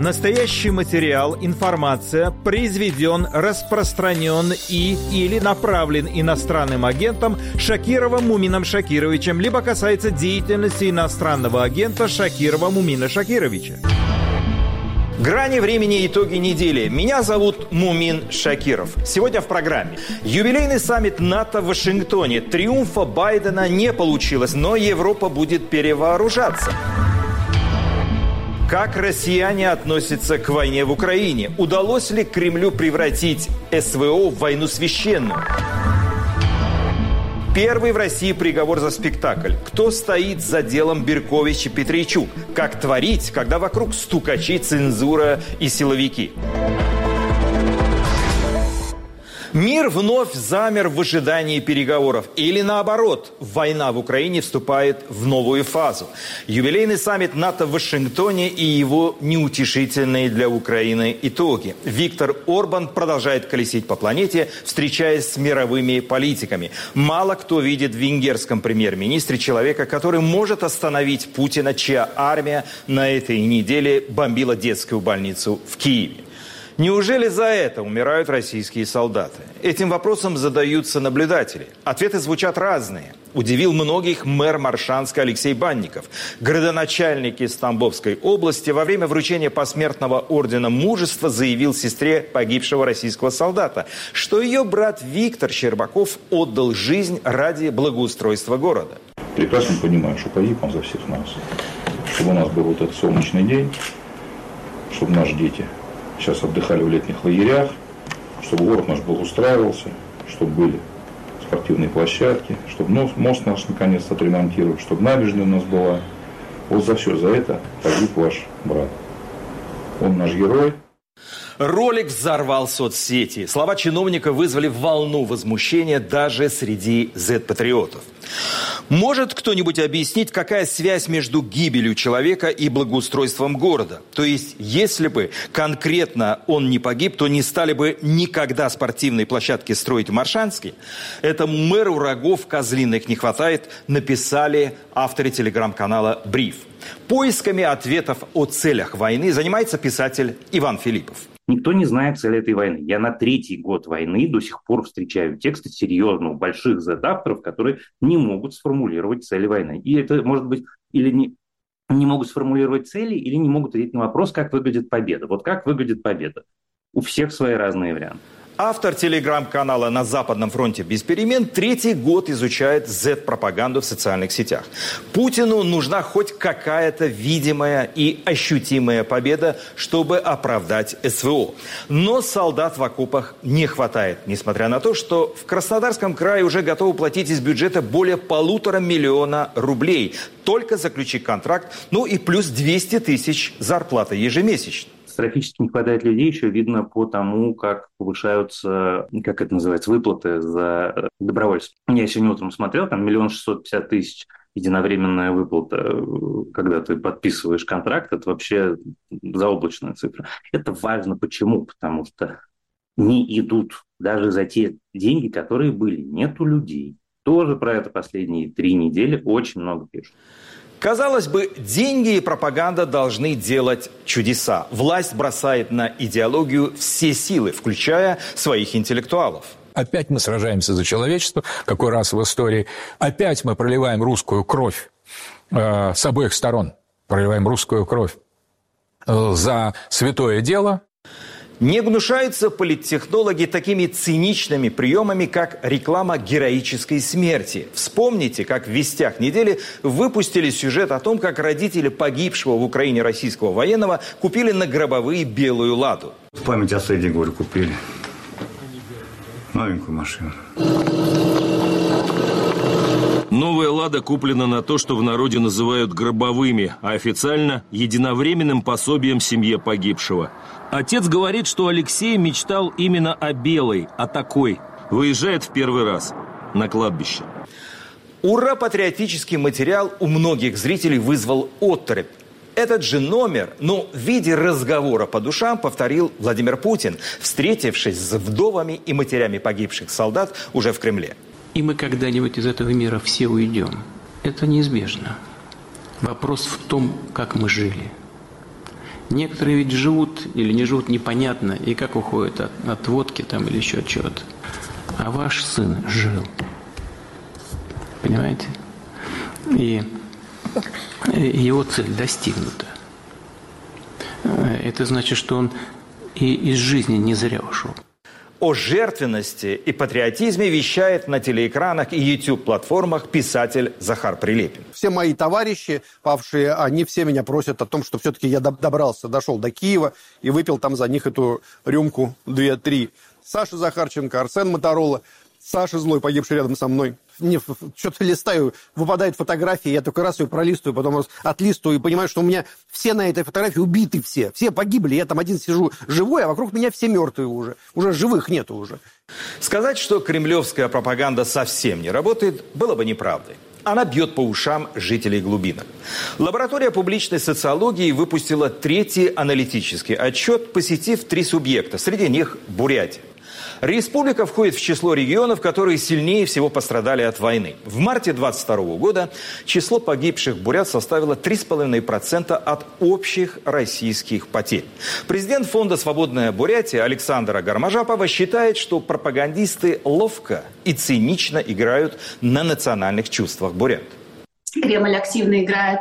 Настоящий материал, информация произведен, распространен или направлен иностранным агентом Шакировым Мумином Шакировичем, либо касается деятельности иностранного агента Шакирова Мумина Шакировича. Грани времени, итоги недели. Меня зовут Мумин Шакиров. Сегодня в программе. Юбилейный саммит НАТО в Вашингтоне. Триумфа Байдена не получилось, но Европа будет перевооружаться. Как россияне относятся к войне в Украине? Удалось ли Кремлю превратить СВО в войну священную? Первый в России приговор за спектакль. Кто стоит за делом Беркович и Петричук? Как творить, когда вокруг стукачи, цензура и силовики? Мир вновь замер в ожидании переговоров. Или наоборот, война в Украине вступает в новую фазу. Юбилейный саммит НАТО в Вашингтоне и его неутешительные для Украины итоги. Виктор Орбан продолжает колесить по планете, встречаясь с мировыми политиками. Мало кто видит в венгерском премьер-министре человека, который может остановить Путина, чья армия на этой неделе бомбила детскую больницу в Киеве. Неужели за это умирают российские солдаты? Этим вопросом задаются наблюдатели. Ответы звучат разные. Удивил многих мэр Моршанска Алексей Банников. Градоначальник из Тамбовской области во время вручения посмертного ордена мужества заявил сестре погибшего российского солдата, что ее брат Виктор Щербаков отдал жизнь ради благоустройства города. Прекрасно понимаю, что погиб он за всех нас. Чтобы у нас был вот этот солнечный день, чтобы наши дети сейчас отдыхали в летних лагерях, чтобы город наш благоустраивался, чтобы были спортивные площадки, чтобы мост наш наконец-то отремонтировали, чтобы набережная у нас была. Вот за все за это погиб ваш брат. Он наш герой. Ролик взорвал соцсети. Слова чиновника вызвали волну возмущения даже среди Z-патриотов. Может кто-нибудь объяснить, какая связь между гибелью человека и благоустройством города? То есть, если бы конкретно он не погиб, то не стали бы никогда спортивные площадки строить в Моршанске? Это мэру рогов козлиных не хватает, написали авторы телеграм-канала «Бриф». Поисками ответов о целях войны занимается писатель Иван Филиппов. Никто не знает цели этой войны. Я на 3-й год войны до сих пор встречаю тексты серьезно у больших Z-авторов, которые не могут сформулировать цели войны. И это может быть или не могут сформулировать цели, или не могут ответить на вопрос, как выглядит победа. Вот как выглядит победа? У всех свои разные варианты. Автор телеграм-канала «На Западном фронте без перемен» 3-й год изучает Z-пропаганду в социальных сетях. Путину нужна хоть какая-то видимая и ощутимая победа, чтобы оправдать СВО. Но солдат в окопах не хватает, несмотря на то, что в Краснодарском крае уже готовы платить из бюджета более 1,5 миллиона рублей. Только заключи контракт, ну и плюс 200 тысяч зарплаты ежемесячно. Катастрофически не хватает людей, еще видно по тому, как повышаются, как это называется, выплаты за добровольцев. Я сегодня утром смотрел, там 1 650 000 единовременная выплата, когда ты подписываешь контракт, это вообще заоблачная цифра. Это важно почему? Потому что не идут даже за те деньги, которые были. Нету людей. Тоже про это последние 3 недели очень много пишут. Казалось бы, деньги и пропаганда должны делать чудеса. Власть бросает на идеологию все силы, включая своих интеллектуалов. Опять мы сражаемся за человечество, какой раз в истории. Опять мы проливаем русскую кровь с обоих сторон. Проливаем русскую кровь за святое дело. Не гнушаются политтехнологи такими циничными приемами, как реклама героической смерти. Вспомните, как в «Вестях недели» выпустили сюжет о том, как родители погибшего в Украине российского военного купили на гробовые белую «Ладу». В память о Сэдди, говорю, купили новенькую машину. Новая «Лада» куплена на то, что в народе называют гробовыми, а официально – единовременным пособием семье погибшего. Отец говорит, что Алексей мечтал именно о белой, о такой. Выезжает в первый раз на кладбище. Ура-патриотический материал у многих зрителей вызвал оторопь. Этот же номер, но в виде разговора по душам, повторил Владимир Путин, встретившись с вдовами и матерями погибших солдат уже в Кремле. И мы когда-нибудь из этого мира все уйдем. Это неизбежно. Вопрос в том, как мы жили. Некоторые ведь живут или не живут непонятно, и как уходят от водки там или еще от чего-то. А ваш сын жил. Понимаете? И его цель достигнута. Это значит, что он и из жизни не зря ушел. О жертвенности и патриотизме вещает на телеэкранах и YouTube-платформах писатель Захар Прилепин. Все мои товарищи, павшие, они все меня просят о том, что все-таки я дошел до Киева и выпил там за них эту рюмку 2-3. Саша Захарченко, Арсен Моторола, Саша Злой, погибший рядом со мной. Что-то листаю, выпадает фотография, я только раз ее пролистываю, потом отлистываю и понимаю, что у меня все на этой фотографии убиты все погибли, я там один сижу живой, а вокруг меня все мертвые уже живых нету уже. Сказать, что кремлевская пропаганда совсем не работает, было бы неправдой. Она бьет по ушам жителей глубинок. Лаборатория публичной социологии выпустила 3-й аналитический отчет, посетив 3 субъекта, среди них Бурятия. Республика входит в число регионов, которые сильнее всего пострадали от войны. В марте 2022 года число погибших бурят составило 3,5% от общих российских потерь. Президент фонда «Свободная Бурятия» Александра Гармажапова считает, что пропагандисты ловко и цинично играют на национальных чувствах бурят. Кремль активно играет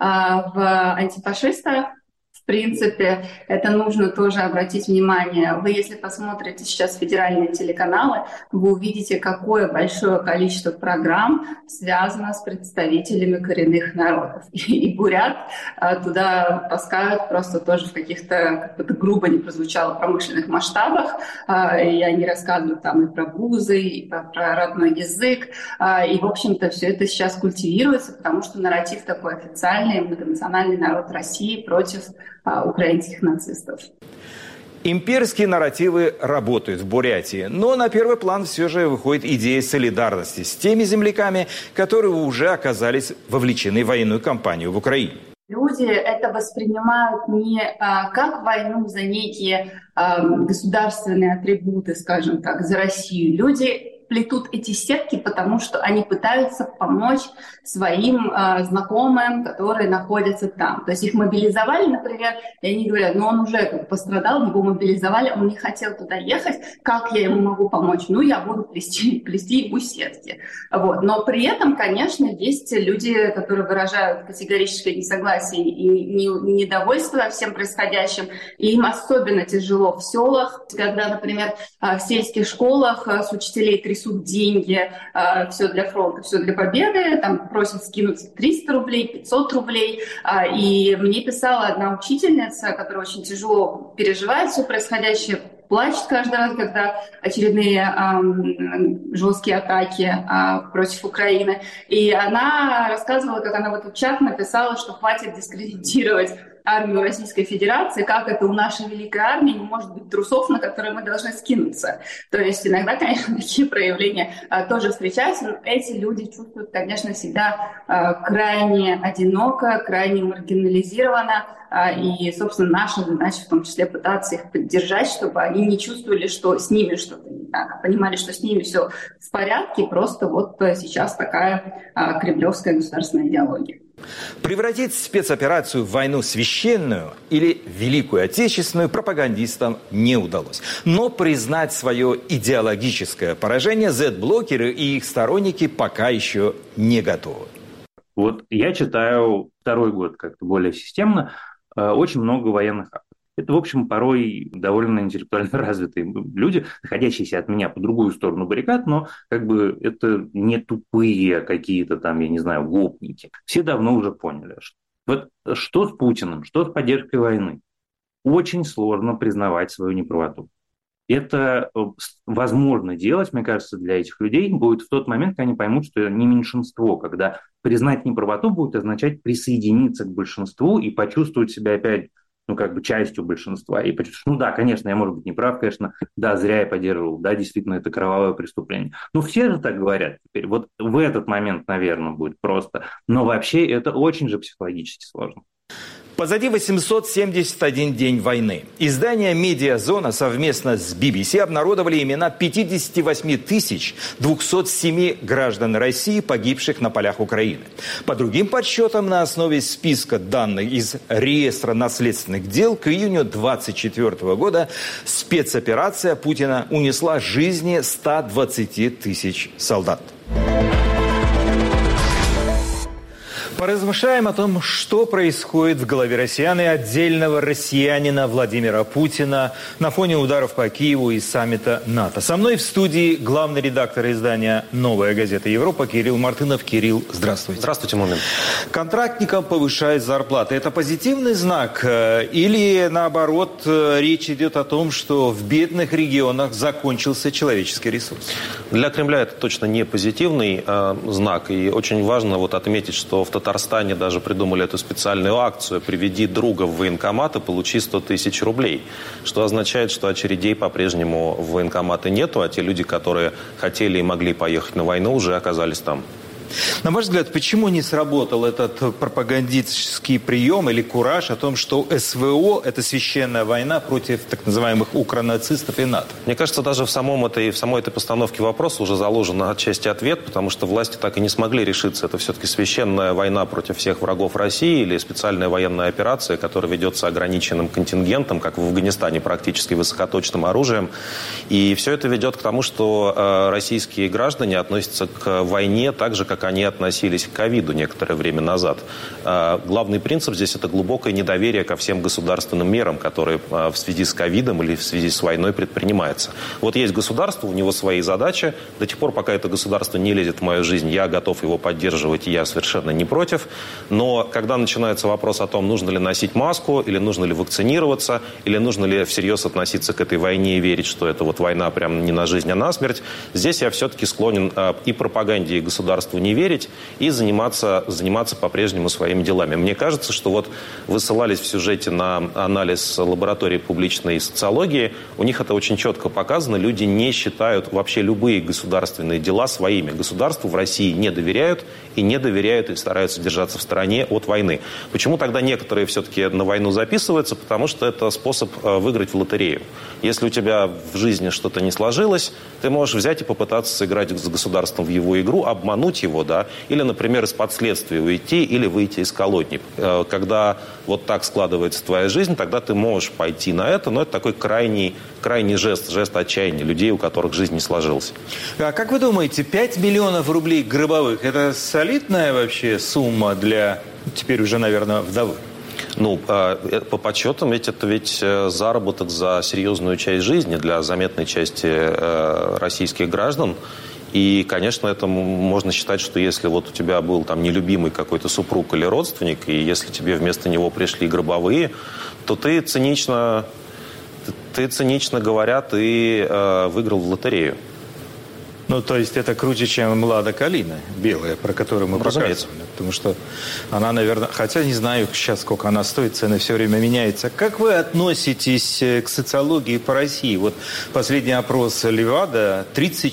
в антифашистов. В принципе, это нужно тоже обратить внимание. Вы, если посмотрите сейчас федеральные телеканалы, вы увидите, какое большое количество программ связано с представителями коренных народов. И бурят туда таскают просто тоже в каких-то, как бы грубо не прозвучало, промышленных масштабах. И они рассказывают там и про бузы, и про родной язык. И, в общем-то, все это сейчас культивируется, потому что нарратив такой официальный, многонациональный народ России против украинских нацистов. Имперские нарративы работают в Бурятии, но на первый план все же выходит идея солидарности с теми земляками, которые уже оказались вовлечены в военную кампанию в Украине. Люди это воспринимают не как войну за некие государственные атрибуты, скажем так, за Россию. Люди плетут эти сетки, потому что они пытаются помочь своим знакомым, которые находятся там. То есть их мобилизовали, например, и они говорят, он уже пострадал, его мобилизовали, он не хотел туда ехать, как я ему могу помочь? Я буду плести ему сетки. Вот. Но при этом, конечно, есть люди, которые выражают категорическое несогласие и недовольство всем происходящим, и им особенно тяжело в селах, когда, например, в сельских школах с учителей трясут деньги, все для фронта, все для победы, там просят скинуть 300 рублей, 500 рублей. И мне писала одна учительница, которая очень тяжело переживает все происходящее, плачет каждый раз, когда очередные жесткие атаки против Украины. И она рассказывала, как она в этот чат написала, что хватит дискредитировать армию Российской Федерации, как это у нашей великой армии не может быть трусов, на которые мы должны скинуться. То есть иногда, конечно, такие проявления тоже встречаются, но эти люди чувствуют, конечно, себя крайне одиноко, крайне маргинализированно, и, собственно, наша задача в том числе пытаться их поддержать, чтобы они не чувствовали, что с ними что-то не так, а понимали, что с ними все в порядке, просто вот сейчас такая кремлевская государственная идеология. Превратить спецоперацию в войну священную или Великую Отечественную пропагандистам не удалось. Но признать свое идеологическое поражение Z-блокеры и их сторонники пока еще не готовы. Вот я читаю 2-й год как-то более системно, очень много военных актов. Это, в общем, порой довольно интеллектуально развитые люди, находящиеся от меня по другую сторону баррикад, но как бы это не тупые какие-то там, я не знаю, гопники. Все давно уже поняли, что вот что с Путиным, что с поддержкой войны. Очень сложно признавать свою неправоту. Это возможно делать, мне кажется, для этих людей будет в тот момент, когда они поймут, что не меньшинство, когда признать неправоту будет означать присоединиться к большинству и почувствовать себя опять частью большинства. И почувствовать, да, конечно, я, может быть, не прав, конечно, да, зря я поддерживал, да, действительно, это кровавое преступление. Все же так говорят теперь. Вот в этот момент, наверное, будет просто. Но вообще это очень же психологически сложно. Позади 871 день войны. Издание «Медиазона» совместно с BBC обнародовали имена 58 207 граждан России, погибших на полях Украины. По другим подсчетам, на основе списка данных из реестра наследственных дел, к июню 2024 года спецоперация Путина унесла жизни 120 тысяч солдат. Поразмышляем о том, что происходит в голове россиян и отдельного россиянина Владимира Путина на фоне ударов по Киеву и саммита НАТО. Со мной в студии главный редактор издания «Новая газета Европа» Кирилл Мартынов. Кирилл, здравствуйте. Здравствуйте, Мумин. Контрактникам повышают зарплаты. Это позитивный знак? Или, наоборот, речь идет о том, что в бедных регионах закончился человеческий ресурс? Для Кремля это точно не позитивный знак. И очень важно отметить, что в Татарстане даже придумали эту специальную акцию «Приведи друга в военкомат и получи 100 тысяч рублей», что означает, что очередей по-прежнему в военкоматы нету, а те люди, которые хотели и могли поехать на войну, уже оказались там. На ваш взгляд, почему не сработал этот пропагандистский прием или кураж о том, что СВО – это священная война против так называемых укронацистов и НАТО? Мне кажется, даже в самой этой постановке вопроса уже заложен отчасти ответ, потому что власти так и не смогли решиться. Это все-таки священная война против всех врагов России или специальная военная операция, которая ведется ограниченным контингентом, как в Афганистане, практически высокоточным оружием. И все это ведет к тому, что российские граждане относятся к войне так же, как они относились к ковиду некоторое время назад. Главный принцип здесь – это глубокое недоверие ко всем государственным мерам, которые в связи с ковидом или в связи с войной предпринимаются. Вот есть государство, у него свои задачи. До тех пор, пока это государство не лезет в мою жизнь, я готов его поддерживать, и я совершенно не против. Но когда начинается вопрос о том, нужно ли носить маску, или нужно ли вакцинироваться, или нужно ли всерьез относиться к этой войне и верить, что это война прям не на жизнь, а на смерть, здесь я все-таки склонен и пропаганде, и государству не верить и заниматься по-прежнему своими делами. Мне кажется, что вы ссылались в сюжете на анализ лаборатории публичной социологии. У них это очень четко показано. Люди не считают вообще любые государственные дела своими. Государству в России не доверяют и стараются держаться в стороне от войны. Почему тогда некоторые все-таки на войну записываются? Потому что это способ выиграть в лотерею. Если у тебя в жизни что-то не сложилось, ты можешь взять и попытаться сыграть с государством в его игру, обмануть его, или, например, из-под следствия уйти или выйти из колонии. Когда так складывается твоя жизнь, тогда ты можешь пойти на это, но это такой крайний жест отчаяния людей, у которых жизнь не сложилась. А как вы думаете, 5 миллионов рублей гробовых – это солидная вообще сумма для, теперь уже, наверное, вдовы? По подсчетам, это заработок за серьезную часть жизни для заметной части российских граждан. И, конечно, это можно считать, что если у тебя был нелюбимый какой-то супруг или родственник, и если тебе вместо него пришли гробовые, то ты цинично говоря, ты выиграл в лотерею. То есть это круче, чем «Лада Калина» белая, про которую мы показывали. Потому что она, наверное, хотя не знаю сейчас, сколько она стоит, цены все время меняются. Как вы относитесь к социологии по России? Последний опрос Левада,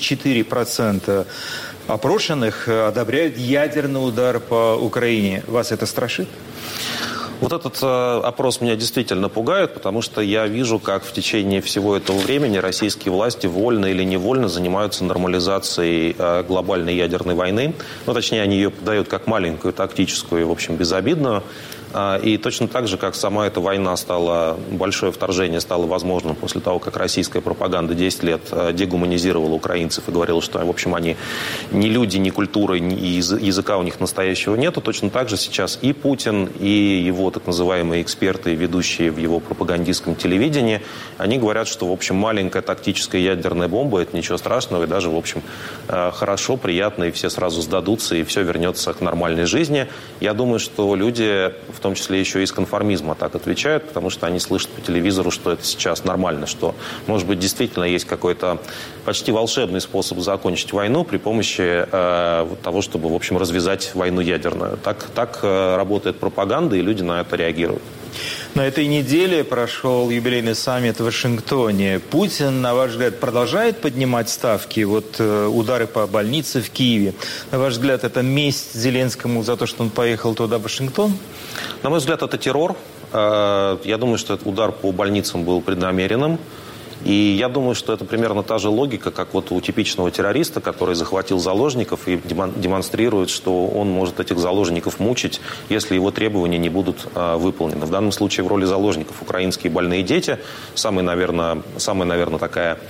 34% опрошенных одобряют ядерный удар по Украине. Вас это страшит? Этот опрос меня действительно пугает, потому что я вижу, как в течение всего этого времени российские власти вольно или невольно занимаются нормализацией глобальной ядерной войны. Точнее, они ее подают как маленькую, тактическую, в общем, безобидную. И точно так же, как сама эта война большое вторжение стало возможным после того, как российская пропаганда 10 лет дегуманизировала украинцев и говорила, что, в общем, они ни люди, ни культуры, ни языка у них настоящего нету, точно так же сейчас и Путин, и его так называемые эксперты, ведущие в его пропагандистском телевидении, они говорят, что, в общем, маленькая тактическая ядерная бомба – это ничего страшного, и даже, в общем, хорошо, приятно, и все сразу сдадутся, и все вернется к нормальной жизни. Я думаю, что люди, в том числе еще из конформизма, так отвечают, потому что они слышат по телевизору, что это сейчас нормально, что, может быть, действительно есть какой-то почти волшебный способ закончить войну при помощи того, чтобы, в общем, развязать войну ядерную. Так работает пропаганда, и люди на это реагируют. На этой неделе прошел юбилейный саммит в Вашингтоне. Путин, на ваш взгляд, продолжает поднимать ставки? Удары по больнице в Киеве. На ваш взгляд, это месть Зеленскому за то, что он поехал туда, в Вашингтон? На мой взгляд, это террор. Я думаю, что этот удар по больницам был преднамеренным. И я думаю, что это примерно та же логика, как вот у типичного террориста, который захватил заложников и демонстрирует, что он может этих заложников мучить, если его требования не будут выполнены. В данном случае в роли заложников украинские больные дети, самая, наверное, такая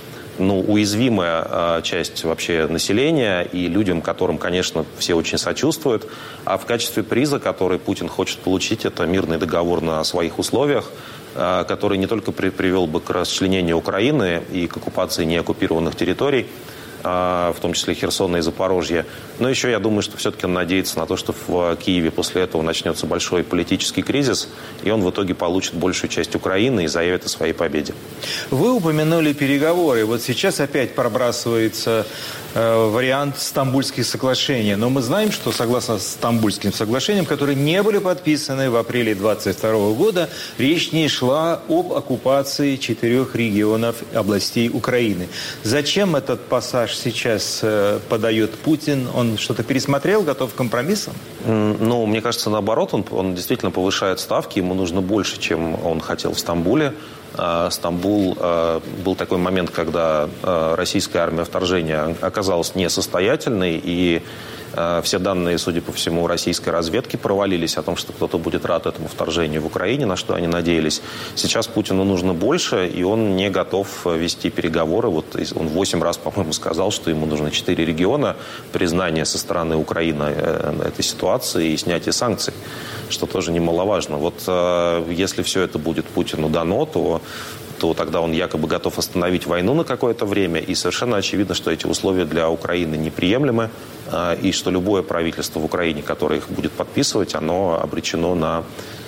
уязвимая часть вообще населения, и людям, которым, конечно, все очень сочувствуют. А в качестве приза, который Путин хочет получить, это мирный договор на своих условиях, который не только привел бы к расчленению Украины и к оккупации неоккупированных территорий, в том числе Херсона и Запорожья. Но еще я думаю, что все-таки он надеется на то, что в Киеве после этого начнется большой политический кризис, и он в итоге получит большую часть Украины и заявит о своей победе. Вы упомянули переговоры. Вот сейчас опять пробрасывается вариант Стамбульских соглашений. Но мы знаем, что согласно Стамбульским соглашениям, которые не были подписаны в апреле 2022 года, речь не шла об оккупации 4 регионов областей Украины. Зачем этот пассаж сейчас подает Путин? Он что-то пересмотрел, готов к компромиссам? Мне кажется, наоборот, он действительно повышает ставки. Ему нужно больше, чем он хотел в Стамбуле. Стамбул был такой момент, когда российская армия вторжения оказалась несостоятельной, и все данные, судя по всему, российской разведки провалились о том, что кто-то будет рад этому вторжению в Украине, на что они надеялись. Сейчас Путину нужно больше, и он не готов вести переговоры. Вот он 8 раз, по-моему, сказал, что ему нужно 4 региона, признание со стороны Украины этой ситуации и снятие санкций, что тоже немаловажно. Вот если все это будет Путину дано, то тогда он якобы готов остановить войну на какое-то время. И совершенно очевидно, что эти условия для Украины неприемлемы. И что любое правительство в Украине, которое их будет подписывать, оно обречено на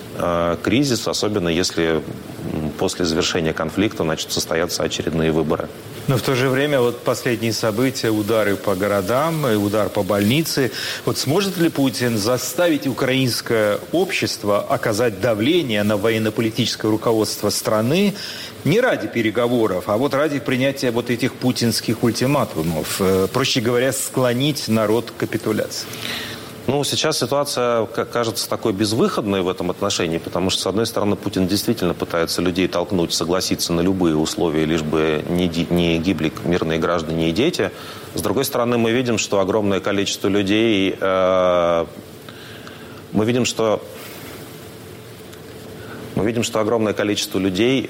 кризис, особенно если после завершения конфликта начнут состояться очередные выборы. Но в то же время вот последние события, удары по городам, удар по больнице. Вот сможет ли Путин заставить украинское общество оказать давление на военно-политическое руководство страны не ради переговоров, а вот ради принятия вот этих путинских ультиматумов? Проще говоря, склонить народ к капитуляции. Сейчас ситуация кажется такой безвыходной в этом отношении, потому что, с одной стороны, Путин действительно пытается людей толкнуть, согласиться на любые условия, лишь бы не гибли мирные граждане и дети. С другой стороны, мы видим, что огромное количество людей... Мы видим, что огромное количество людей,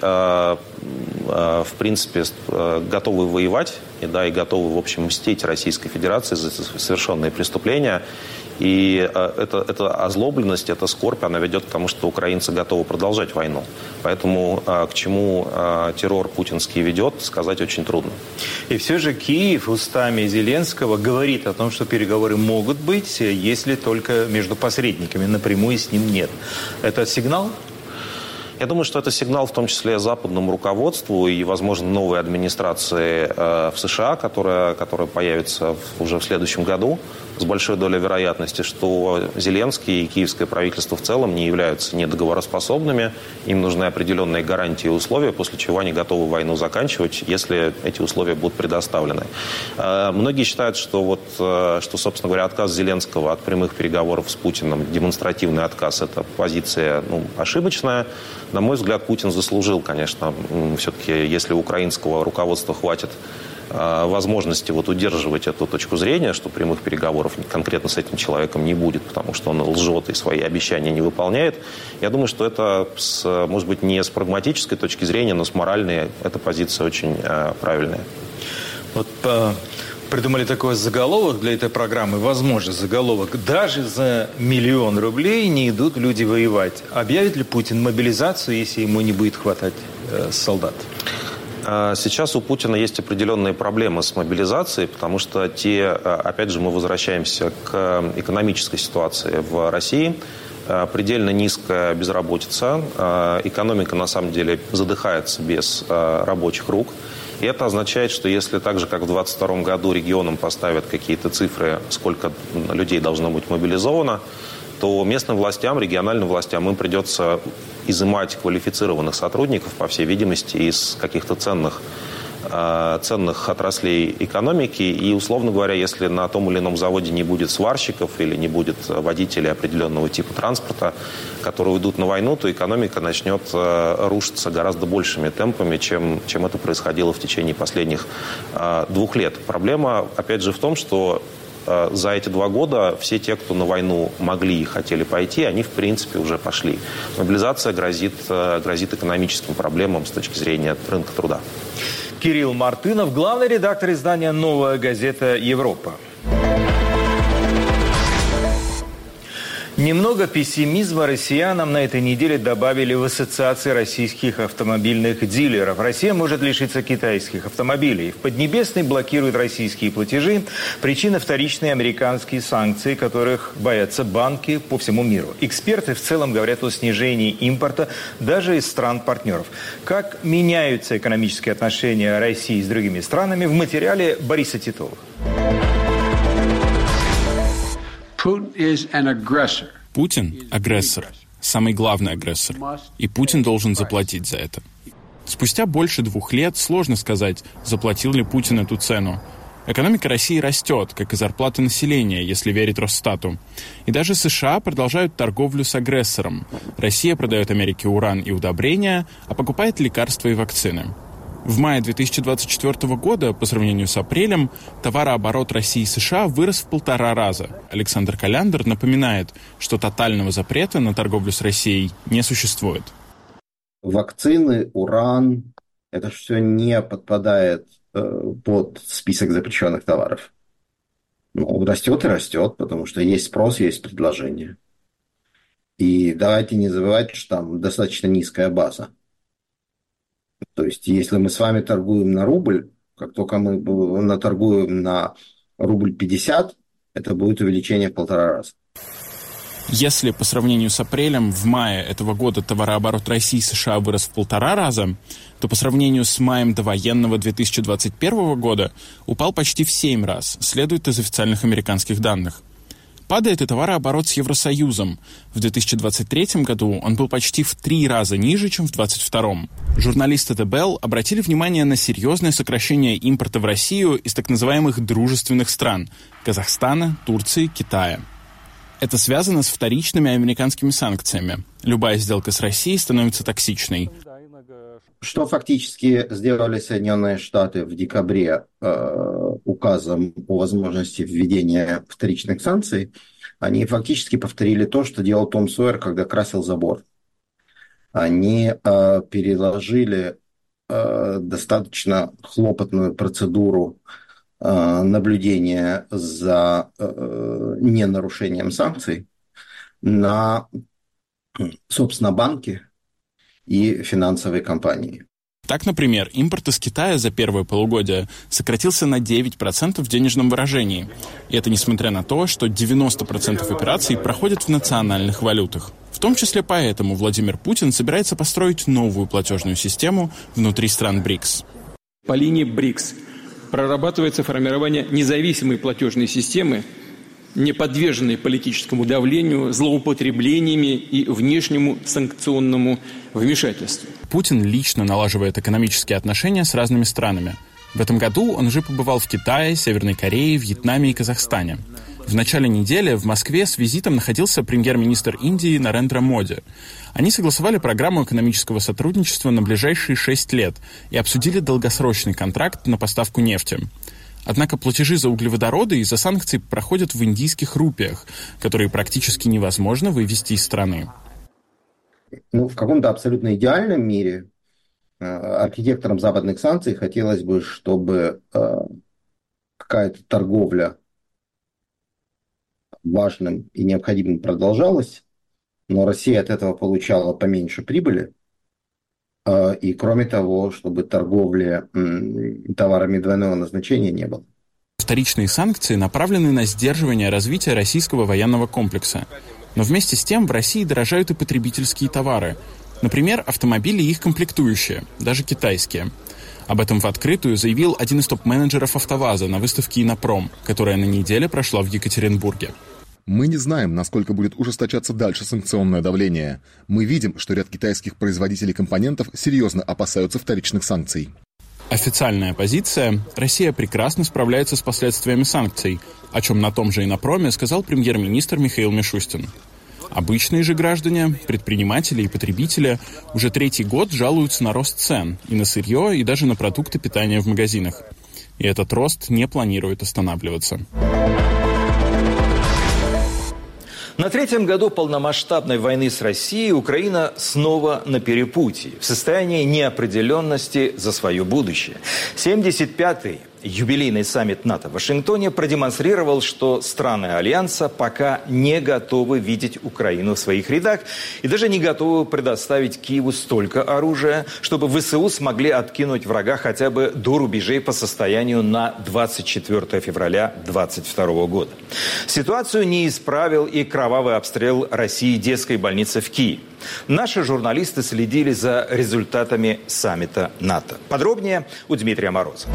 в принципе, готовы воевать и готовы, в общем, мстить Российской Федерации за совершенные преступления. И эта озлобленность, эта скорбь, она ведет к тому, что украинцы готовы продолжать войну. Поэтому к чему террор путинский ведет, сказать очень трудно. И все же Киев устами Зеленского говорит о том, что переговоры могут быть, если только между посредниками, напрямую с ним нет. Это сигнал? Я думаю, что это сигнал в том числе западному руководству и, возможно, новой администрации в США, которая появится уже в следующем году, с большой долей вероятности, что Зеленский и киевское правительство в целом не являются недоговороспособными. Им нужны определенные гарантии и условия, после чего они готовы войну заканчивать, если эти условия будут предоставлены. Многие считают, что, собственно говоря, отказ Зеленского от прямых переговоров с Путиным, демонстративный отказ, это позиция ошибочная. На мой взгляд, Путин заслужил, конечно, все-таки, если у украинского руководства хватит возможности удерживать эту точку зрения, что прямых переговоров конкретно с этим человеком не будет, потому что он лжет и свои обещания не выполняет. Я думаю, что это, может быть, не с прагматической точки зрения, но с моральной, эта позиция очень правильная. Придумали такой заголовок для этой программы, возможно, заголовок: «Даже за 1 000 000 рублей не идут люди воевать». Объявит ли Путин мобилизацию, если ему не будет хватать солдат? Сейчас у Путина есть определенные проблемы с мобилизацией, потому что опять же, мы возвращаемся к экономической ситуации в России. Предельно низкая безработица, экономика на самом деле задыхается без рабочих рук. И это означает, что если так же, как в 2022 году регионам поставят какие-то цифры, сколько людей должно быть мобилизовано, то местным властям, региональным властям им придется изымать квалифицированных сотрудников, по всей видимости, из каких-то ценных ценных отраслей экономики. И, условно говоря, если на том или ином заводе не будет сварщиков или не будет водителей определенного типа транспорта, которые уйдут на войну, то экономика начнет рушиться гораздо большими темпами, чем это происходило в течение последних 2 лет. Проблема, опять же, в том, что за эти 2 года все те, кто на войну могли и хотели пойти, они, в принципе, уже пошли. Мобилизация грозит экономическим проблемам с точки зрения рынка труда. Кирилл Мартынов, главный редактор издания «Новая газета Европа». Немного пессимизма россиянам на этой неделе добавили в Ассоциации российских автомобильных дилеров. Россия может лишиться китайских автомобилей. В Поднебесной блокируют российские платежи. Причина – вторичные американские санкции, которых боятся банки по всему миру. Эксперты в целом говорят о снижении импорта даже из стран-партнеров. Как меняются экономические отношения России с другими странами, в материале Бориса Титова. Путин – агрессор, самый главный агрессор, и Путин должен заплатить за это. Спустя больше 2 лет сложно сказать, заплатил ли Путин эту цену. Экономика России растет, как и зарплаты населения, если верить Росстату. И даже США продолжают торговлю с агрессором. Россия продает Америке уран и удобрения, а покупает лекарства и вакцины. В мае 2024 года, по сравнению с апрелем, товарооборот России и США вырос в 1,5 раза. Александр Коляндр напоминает, что тотального запрета на торговлю с Россией не существует. Вакцины, уран – это все не подпадает под список запрещенных товаров. Ну, растет и растет, потому что есть спрос, есть предложение. И давайте не забывать, что там достаточно низкая база. То есть, если мы с вами торгуем на рубль, как только мы наторгуем на рубль 50, это будет увеличение в 1,5 раза. Если по сравнению с апрелем в мае этого года товарооборот России и США вырос в 1,5 раза, то по сравнению с маем довоенного 2021 года упал почти в 7 раз, следует из официальных американских данных. Падает и товарооборот с Евросоюзом. В 2023 году он был почти в 3 раза ниже, чем в 2022. Журналисты The Bell обратили внимание на серьезное сокращение импорта в Россию из так называемых дружественных стран – Казахстана, Турции, Китая. Это связано с вторичными американскими санкциями. Любая сделка с Россией становится токсичной. Что фактически сделали Соединенные Штаты в декабре указом о возможности введения вторичных санкций, они фактически повторили то, что делал Том Сойер, когда красил забор. Они переложили достаточно хлопотную процедуру наблюдения за ненарушением санкций на, собственно, банки и финансовые компании. Так, например, импорт из Китая за первое полугодие сократился на 9% в денежном выражении. И это несмотря на то, что 90% операций проходят в национальных валютах. В том числе поэтому Владимир Путин собирается построить новую платежную систему внутри стран БРИКС. По линии БРИКС прорабатывается формирование независимой платежной системы, не подверженной политическому давлению, злоупотреблениями и внешнему санкционному вмешательству. Путин лично налаживает экономические отношения с разными странами. В этом году он уже побывал в Китае, Северной Корее, Вьетнаме и Казахстане. В начале недели в Москве с визитом находился премьер-министр Индии Нарендра Моди. Они согласовали программу экономического сотрудничества на ближайшие 6 лет и обсудили долгосрочный контракт на поставку нефти. Однако платежи за углеводороды из-за санкций проходят в индийских рупиях, которые практически невозможно вывести из страны. Ну, в каком-то абсолютно идеальном мире архитекторам западных санкций хотелось бы, чтобы какая-то торговля важным и необходимым продолжалась, но Россия от этого получала поменьше прибыли. И кроме того, чтобы торговли товарами двойного назначения не было. Вторичные санкции направлены на сдерживание развития российского военного комплекса. Но вместе с тем в России дорожают и потребительские товары. Например, автомобили и их комплектующие, даже китайские. Об этом в открытую заявил один из топ-менеджеров АвтоВАЗа на выставке «Инопром», которая на неделе прошла в Екатеринбурге. Мы не знаем, насколько будет ужесточаться дальше санкционное давление. Мы видим, что ряд китайских производителей компонентов серьезно опасаются вторичных санкций. Официальная позиция – Россия прекрасно справляется с последствиями санкций, о чем на том же Инопроме сказал премьер-министр Михаил Мишустин. Обычные же граждане, предприниматели и потребители уже третий год жалуются на рост цен и на сырье, и даже на продукты питания в магазинах. И этот рост не планирует останавливаться. На третьем году полномасштабной войны с Россией Украина снова на перепутье, в состоянии неопределенности за свое будущее. 75-й юбилейный саммит НАТО в Вашингтоне продемонстрировал, что страны Альянса пока не готовы видеть Украину в своих рядах и даже не готовы предоставить Киеву столько оружия, чтобы ВСУ смогли откинуть врага хотя бы до рубежей по состоянию на 24 февраля 2022 года. Ситуацию не исправил и кровавый обстрел России детской больницы в Киеве. Наши журналисты следили за результатами саммита НАТО. Подробнее у Дмитрия Морозова.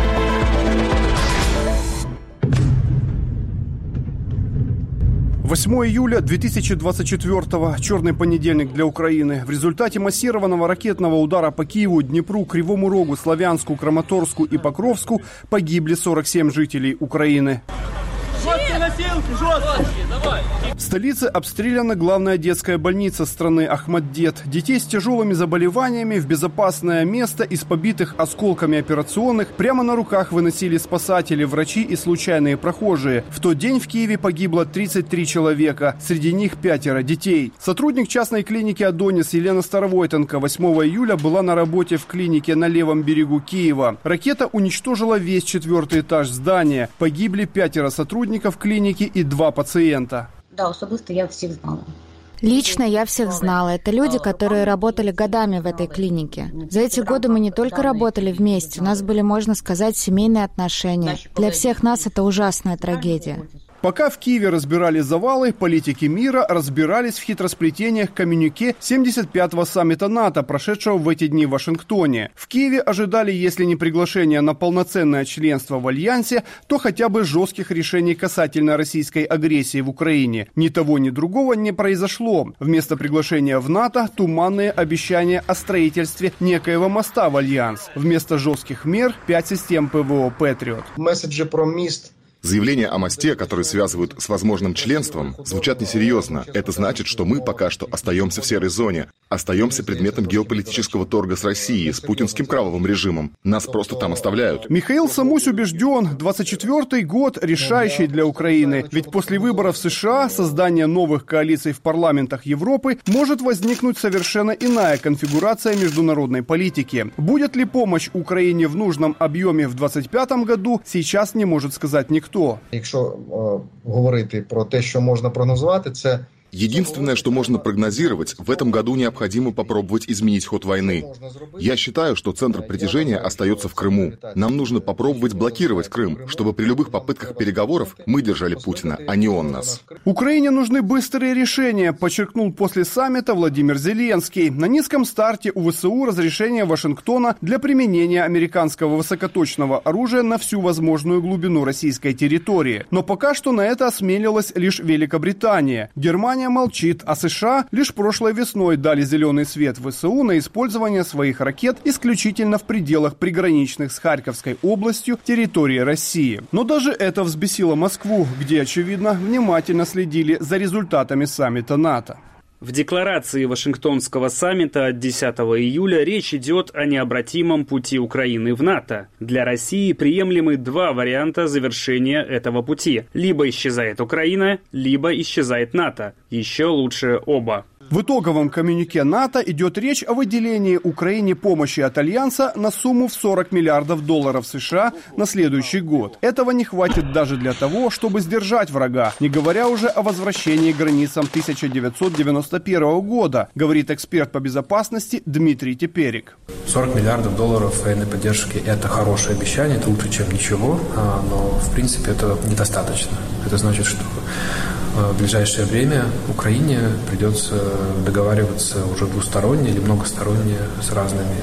8 июля 2024-го, черный понедельник для Украины. В результате массированного ракетного удара по Киеву, Днепру, Кривому Рогу, Славянску, Краматорску и Покровску погибли 47 жителей Украины. В столице обстреляна главная детская больница страны Ахмаддет. Детей с тяжелыми заболеваниями в безопасное место из побитых осколками операционных прямо на руках выносили спасатели, врачи и случайные прохожие. В тот день в Киеве погибло 33 человека, среди них 5 детей. Сотрудник частной клиники «Адонис» Елена Старовойтенко 8 июля была на работе в клинике на левом берегу Киева. Ракета уничтожила весь 4-й этаж здания. Погибли 5 сотрудников клиники и 2 пациента. Да, особисто я всех знала. Лично я всех знала. Это люди, которые работали годами в этой клинике. За эти годы мы не только работали вместе, у нас были, можно сказать, семейные отношения. Для всех нас это ужасная трагедия. Пока в Киеве разбирали завалы, политики мира разбирались в хитросплетениях коммюнике 75-го саммита НАТО, прошедшего в эти дни в Вашингтоне. В Киеве ожидали, если не приглашения на полноценное членство в Альянсе, то хотя бы жестких решений касательно российской агрессии в Украине. Ни того, ни другого не произошло. Вместо приглашения в НАТО – туманные обещания о строительстве некоего моста в Альянс. Вместо жестких мер – 5 систем ПВО «Патриот». Месседжи про міст. Заявления о мосте, которые связывают с возможным членством, звучат несерьезно. Это значит, что мы пока что остаемся в серой зоне, остаемся предметом геополитического торга с Россией, с путинским кровавым режимом. Нас просто там оставляют. Михаил Самусь убежден, 24-й год решающий для Украины. Ведь после выборов в США, создания новых коалиций в парламентах Европы, может возникнуть совершенно иная конфигурация международной политики. Будет ли помощь Украине в нужном объеме в 2025 году, сейчас не может сказать никто. Якщо говорити про те, що можна прогнозувати, це Единственное, что можно прогнозировать, в этом году необходимо попробовать изменить ход войны. Я считаю, что центр притяжения остается в Крыму. Нам нужно попробовать блокировать Крым, чтобы при любых попытках переговоров мы держали Путина, а не он нас. Украине нужны быстрые решения, подчеркнул после саммита Владимир Зеленский. На низком старте у ВСУ разрешение Вашингтона для применения американского высокоточного оружия на всю возможную глубину российской территории. Но пока что на это осмелилась лишь Великобритания. Германия молчит, а США лишь прошлой весной дали зеленый свет ВСУ на использование своих ракет исключительно в пределах приграничных с Харьковской областью территории России. Но даже это взбесило Москву, где, очевидно, внимательно следили за результатами саммита НАТО. В декларации Вашингтонского саммита от 10 июля речь идет о необратимом пути Украины в НАТО. Для России приемлемы 2 варианта завершения этого пути. Либо исчезает Украина, либо исчезает НАТО. Еще лучше оба. В итоговом коммюнике НАТО идет речь о выделении Украине помощи от Альянса на сумму в $40 миллиардов США на следующий год. Этого не хватит даже для того, чтобы сдержать врага, не говоря уже о возвращении к границам 1991 года, говорит эксперт по безопасности Дмитрий Теперик. $40 миллиардов военной поддержки – это хорошее обещание, это лучше, чем ничего, но в принципе это недостаточно. Это значит, что в ближайшее время Украине придется договариваться уже двусторонне или многосторонне с разными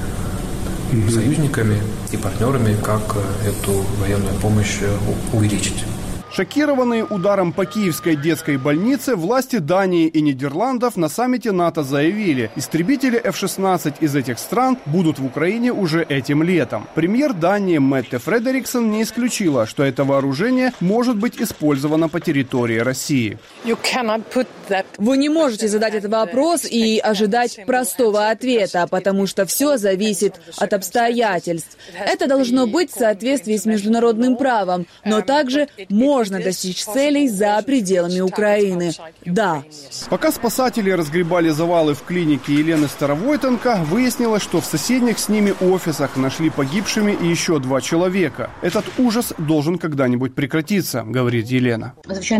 союзниками и партнерами, как эту военную помощь увеличить. Шокированные ударом по киевской детской больнице, власти Дании и Нидерландов на саммите НАТО заявили, истребители F-16 из этих стран будут в Украине уже этим летом. Премьер Дании Метте Фредериксон не исключила, что это вооружение может быть использовано по территории России. Вы не можете задать этот вопрос и ожидать простого ответа, потому что все зависит от обстоятельств. Это должно быть в соответствии с международным правом, но также можно достичь целей за пределами Украины. Да. Пока спасатели разгребали завалы в клинике Елены Старовойтенко, выяснилось, что в соседних с ними офисах нашли погибшими и еще 2 человека. Этот ужас должен когда-нибудь прекратиться, говорит Елена.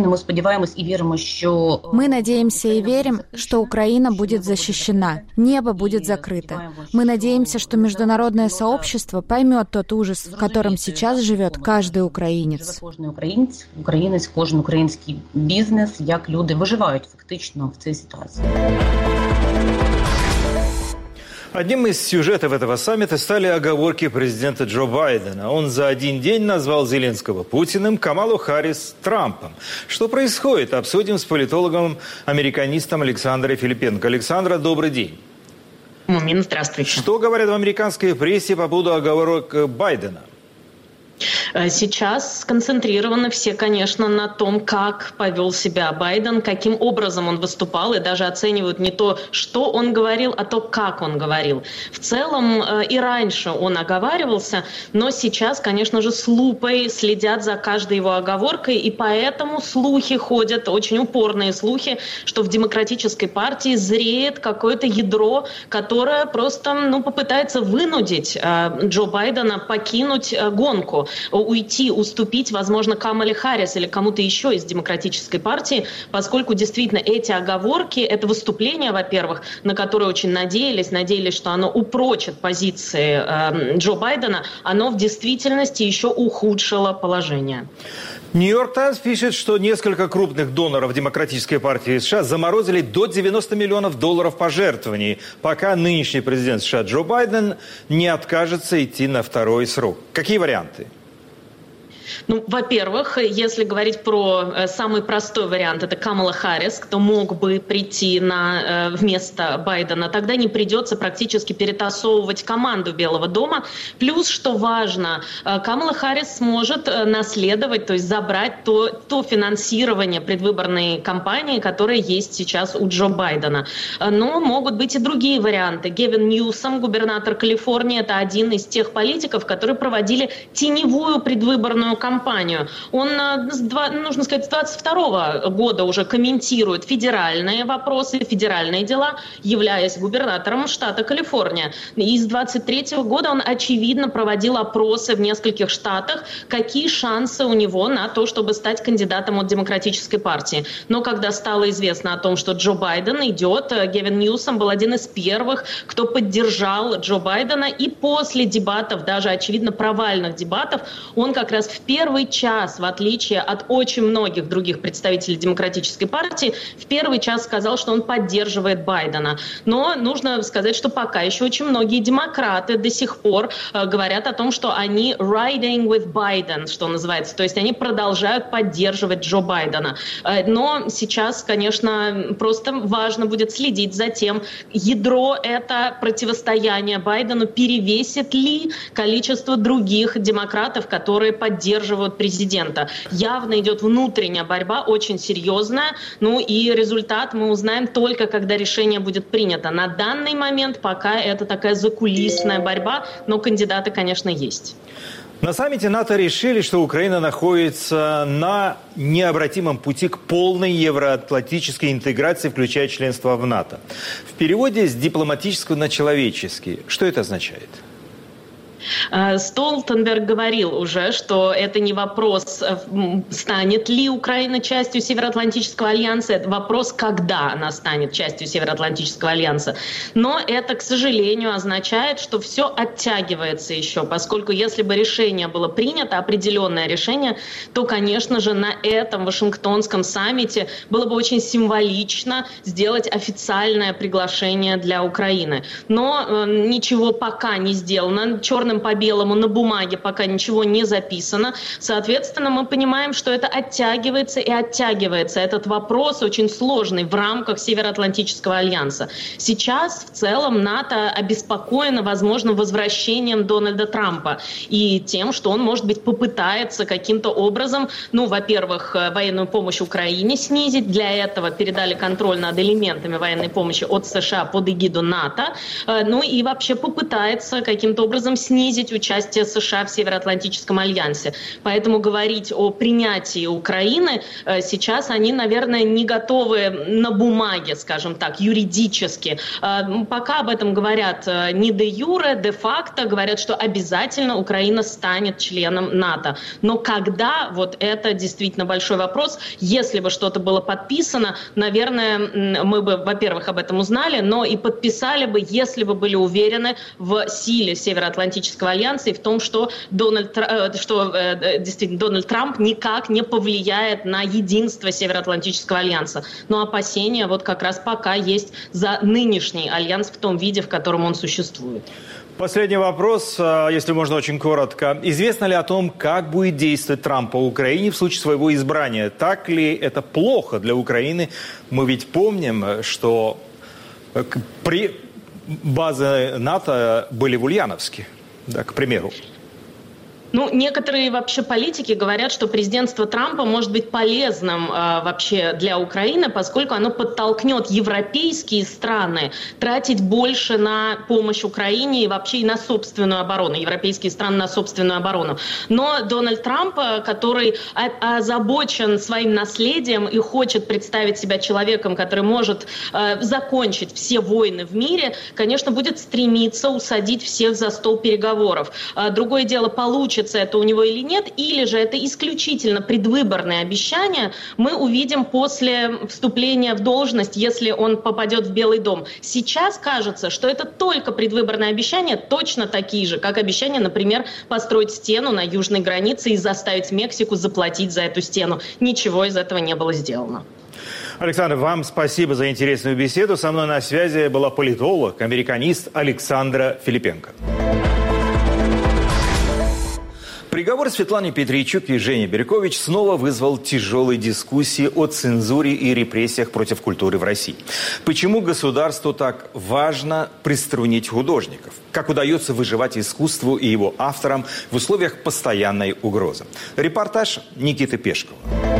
Мы надеемся и верим, что Украина будет защищена, небо будет закрыто. Мы надеемся, что международное сообщество поймет тот ужас, в котором сейчас живет каждый украинец. Українець, кожен український бізнес, як люди виживають фактично в цій ситуації. Одним из сюжетов этого саммита стали оговорки президента Джо Байдена. Он за один день назвал Зеленского Путиным, Камалу Харрис Трампом. Что происходит? Обсудим с политологом-американистом Александрой Филипенко. Александра, добрый день. Мумин, здравствуйте. Что говорят в американской прессе по поводу оговорок Байдена? Сейчас сконцентрированы все, конечно, на том, как повел себя Байден, каким образом он выступал, и даже оценивают не то, что он говорил, а то, как он говорил. В целом и раньше он оговаривался, но сейчас, конечно же, с лупой следят за каждой его оговоркой, и поэтому слухи ходят, очень упорные слухи, что в Демократической партии зреет какое-то ядро, которое просто попытается вынудить Джо Байдена покинуть гонку, уйти, уступить, возможно, Камале Харрис или кому-то еще из Демократической партии, поскольку действительно эти оговорки, это выступление, во-первых, на которое очень надеялись, что оно упрочит позиции Джо Байдена, оно в действительности еще ухудшило положение. Нью-Йорк Таймс пишет, что несколько крупных доноров Демократической партии США заморозили до $90 миллионов пожертвований, пока нынешний президент США Джо Байден не откажется идти на второй срок. Какие варианты? Во-первых, если говорить про самый простой вариант, это Камала Харрис, кто мог бы прийти вместо Байдена, тогда не придется практически перетасовывать команду Белого дома. Плюс, что важно, Камала Харрис сможет наследовать, то есть забрать то финансирование предвыборной кампании, которое есть сейчас у Джо Байдена. Но могут быть и другие варианты. Гевин Ньюсом, губернатор Калифорнии, это один из тех политиков, которые проводили теневую предвыборную кампанию. Он, нужно сказать, с 22 года уже комментирует федеральные вопросы, федеральные дела, являясь губернатором штата Калифорния. И с 23 года он, очевидно, проводил опросы в нескольких штатах, какие шансы у него на то, чтобы стать кандидатом от Демократической партии. Но когда стало известно о том, что Джо Байден идет, Гевин Ньюсом был один из первых, кто поддержал Джо Байдена. И после дебатов, даже, очевидно, провальных дебатов, он как раз в первый час, в отличие от очень многих других представителей Демократической партии, в первый час сказал, что он поддерживает Байдена. Но нужно сказать, что пока еще очень многие демократы до сих пор говорят о том, что они riding with Biden, что называется, то есть они продолжают поддерживать Джо Байдена. Но сейчас, конечно, просто важно будет следить за тем, ядро это противостояние Байдену перевесит ли количество других демократов, которые поддерживают президента. Явно идет внутренняя борьба, очень серьезная. И результат мы узнаем только, когда решение будет принято. На данный момент пока это такая закулисная борьба, но кандидаты, конечно, есть. На саммите НАТО решили, что Украина находится на необратимом пути к полной евроатлантической интеграции, включая членство в НАТО. В переводе с дипломатического на человеческий. Что это означает? Столтенберг говорил уже, что это не вопрос, станет ли Украина частью Североатлантического альянса, это вопрос, когда она станет частью Североатлантического альянса. Но это, к сожалению, означает, что все оттягивается еще, поскольку если бы решение было принято, определенное решение, то, конечно же, на этом Вашингтонском саммите было бы очень символично сделать официальное приглашение для Украины. Но ничего пока не сделано. Черный черным по белому на бумаге пока ничего не записано. Соответственно, мы понимаем, что это оттягивается и оттягивается. Этот вопрос очень сложный в рамках Североатлантического альянса. Сейчас в целом НАТО обеспокоено возможным возвращением Дональда Трампа и тем, что он, может быть, попытается каким-то образом, во-первых, военную помощь Украине снизить. Для этого передали контроль над элементами военной помощи от США под эгиду НАТО. И вообще попытается каким-то образом снизить участие США в Североатлантическом альянсе. Поэтому говорить о принятии Украины сейчас они, наверное, не готовы на бумаге, скажем так, юридически. Пока об этом говорят не де юре, де факто, говорят, что обязательно Украина станет членом НАТО. Но когда, это действительно большой вопрос. Если бы что-то было подписано, наверное, мы бы, во-первых, об этом узнали, но и подписали бы, если бы были уверены в силе Североатлантического альянса и в том, что действительно Дональд Трамп никак не повлияет на единство Североатлантического альянса. Но опасения как раз пока есть за нынешний альянс в том виде, в котором он существует. Последний вопрос, если можно очень коротко. Известно ли о том, как будет действовать Трамп по Украине в случае своего избрания? Так ли это плохо для Украины? Мы ведь помним, что базы НАТО были в Ульяновске, к примеру. Некоторые вообще политики говорят, что президентство Трампа может быть полезным вообще для Украины, поскольку оно подтолкнет европейские страны тратить больше на помощь Украине и вообще и на собственную оборону, европейские страны на собственную оборону. Но Дональд Трамп, который озабочен своим наследием и хочет представить себя человеком, который может закончить все войны в мире, конечно, будет стремиться усадить всех за стол переговоров. Другое дело, получится это у него или нет, или же это исключительно предвыборное обещание, мы увидим после вступления в должность, если он попадет в Белый дом. Сейчас кажется, что это только предвыборное обещание, точно такие же, как обещание, например, построить стену на южной границе и заставить Мексику заплатить за эту стену. Ничего из этого не было сделано. Александр, вам спасибо за интересную беседу. Со мной на связи была политолог, американист Александра Филипенко. Приговор Светлане Петричук и Жене Беркович снова вызвал тяжелые дискуссии о цензуре и репрессиях против культуры в России. Почему государству так важно приструнить художников? Как удается выживать искусству и его авторам в условиях постоянной угрозы? Репортаж Никиты Пешкова.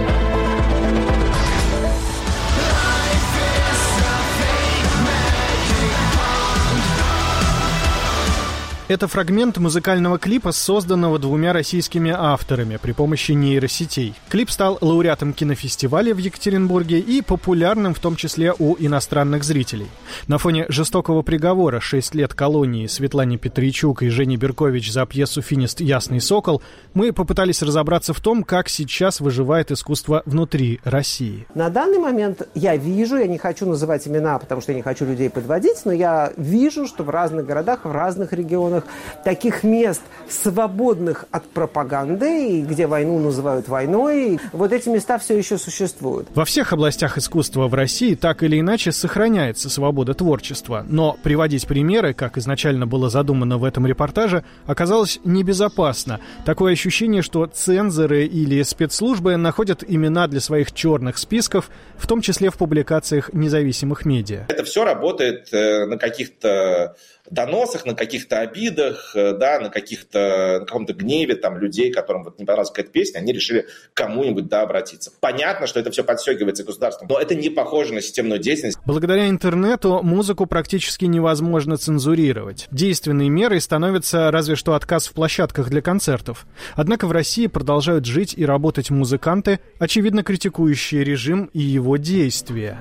Это фрагмент музыкального клипа, созданного двумя российскими авторами при помощи нейросетей. Клип стал лауреатом кинофестиваля в Екатеринбурге и популярным в том числе у иностранных зрителей. На фоне жестокого приговора 6 лет колонии Светлане Петричук и Жене Беркович за пьесу «Финист. Ясный сокол» мы попытались разобраться в том, как сейчас выживает искусство внутри России. На данный момент я вижу, я не хочу называть имена, потому что я не хочу людей подводить, но я вижу, что в разных городах, в разных регионах таких мест, свободных от пропаганды, и где войну называют войной, эти места все еще существуют. Во всех областях искусства в России так или иначе сохраняется свобода творчества. Но приводить примеры, как изначально было задумано в этом репортаже, оказалось небезопасно. Такое ощущение, что цензоры или спецслужбы находят имена для своих черных списков, в том числе в публикациях независимых медиа. Это все работает на каких-то доносах, на каких-то обидах, на каком-то гневе людей, которым не понравилась какая-то песня, они решили кому-нибудь обратиться. Понятно, что это все подстегивается государством, но это не похоже на системную деятельность. Благодаря интернету музыку практически невозможно цензурировать. Действенной мерой становится разве что отказ в площадках для концертов. Однако в России продолжают жить и работать музыканты, очевидно критикующие режим и его действия.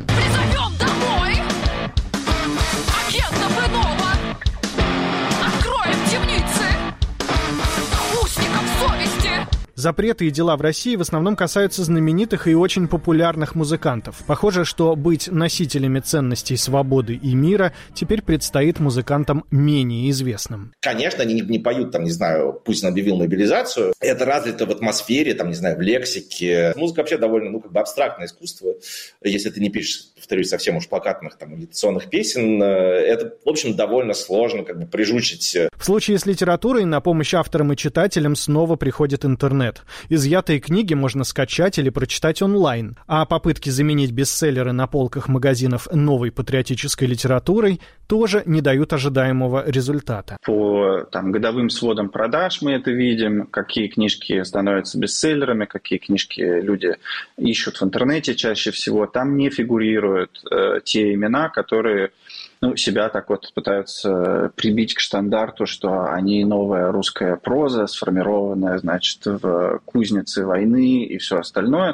Запреты и дела в России в основном касаются знаменитых и очень популярных музыкантов. Похоже, что быть носителями ценностей свободы и мира теперь предстоит музыкантам менее известным. Конечно, они не поют, там, не знаю, Путин объявил мобилизацию. Это развито в атмосфере, там, не знаю, в лексике. Музыка вообще довольно, абстрактное искусство. Если ты не пишешь, повторюсь, совсем уж плакатных, там, агитационных песен, это, в общем, довольно сложно, прижучить. В случае с литературой на помощь авторам и читателям снова приходит интернет. Изъятые книги можно скачать или прочитать онлайн, а попытки заменить бестселлеры на полках магазинов новой патриотической литературой тоже не дают ожидаемого результата. По годовым сводам продаж мы это видим, какие книжки становятся бестселлерами, какие книжки люди ищут в интернете чаще всего. Там не фигурируют те имена, которые себя так пытаются прибить к стандарту, что они новая русская проза, сформированная, в кузнице войны и все остальное.